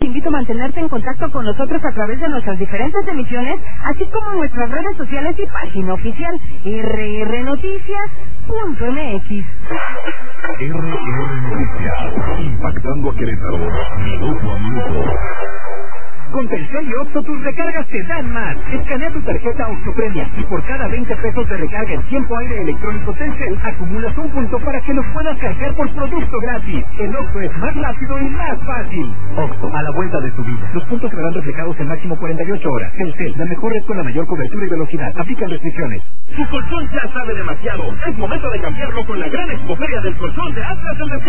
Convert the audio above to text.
invito a mantenerte en contacto con nosotros a través de nuestras diferentes emisiones, así como nuestras redes sociales y página oficial rrnoticias.mx. RR Noticias, impactando a Querétaro, minuto a minuto. Con Telcel y Oxxo tus recargas te dan más. Escanea tu tarjeta Oxxo Premia y por cada 20 pesos de recarga en tiempo aire electrónico Telcel, acumulas un punto para que los puedas cargar por producto gratis. El Oxxo es más rápido y más fácil. Oxxo, a la vuelta de tu vida. Los puntos serán reflejados en máximo 48 horas. Telcel, la mejor red con la mayor cobertura y velocidad. Aplican restricciones. Su colchón ya sabe demasiado. Es momento de cambiarlo con la gran expoferia del colchón de Atlas del Mercado.